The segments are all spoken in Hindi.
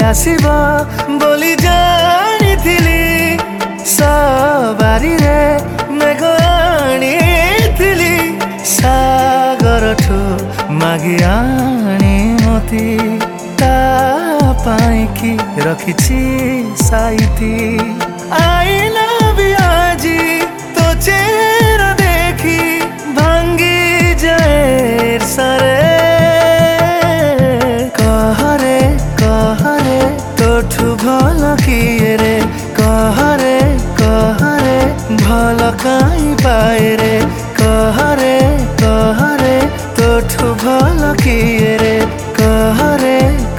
आसीबा बोली जानिथिली सवारी रे मेघ आनिथिली सागरठु मागी आनी मती ता पाइकी रखिछि साइती आई लव यू आजी तो चेहरा देखी भांगी जाए सारे कहरे तोठु भल किए रे कहरे भल काई पाए रे कहरे तोठु भल किए रे कहरे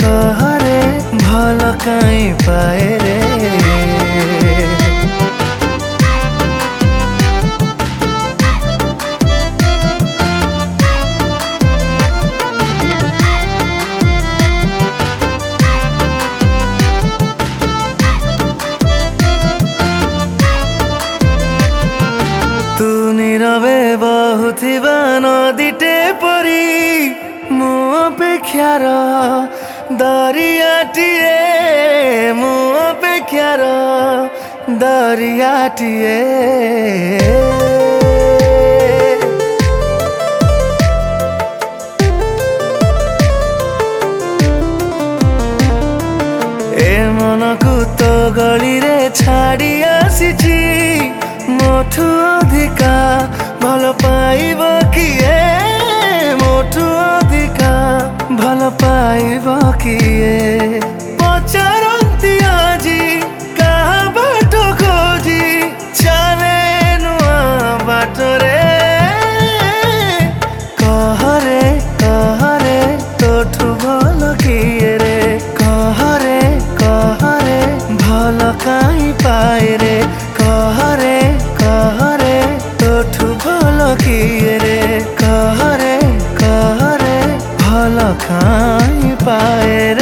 भल काई पाए रे। तू नीरवे बहुथिबा नदीटे परी मो अपेक्षार दरियाटिए मो अपेक्षार दरियाटिए ए मनकु तो गली रे छाड़ी आसीची मोठू अधिका भल पाइब किए मोठू अधिका भल पाइब किए पचारती आजी कहा बाट खोजी चले नुआ बाटरे कहरे तोठू भल किए रे कहरे भल काई पाए रे कहरे तोठू भल किए रे कहरे भल काई पाए रे।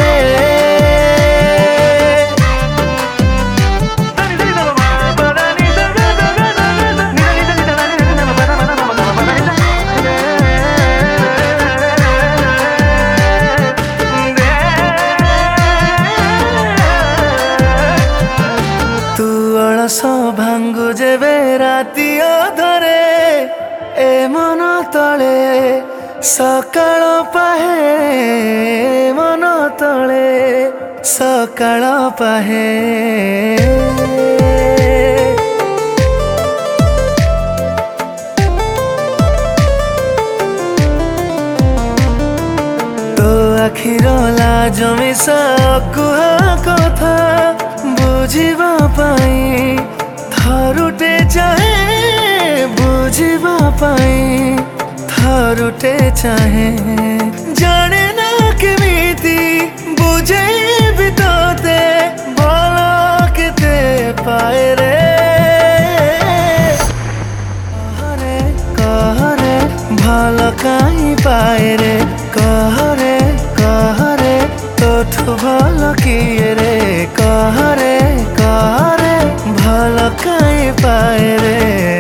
तू अलस भांगु जेबे राति अधरे ए मन तले सकाळ पाहे मन तले सकाळ पाहे तो आखिर लाज मिसा कुहा कथा बुझिबा पाई थरुटे चाहे बुझिबा पाई थरुटे चाहे जाने ना केमिति बुझे भी तोते भल केते पाए रे कहरे भल काई पाए रे कहरे तोठू भल किए रे कहरे भल काई पाए रे।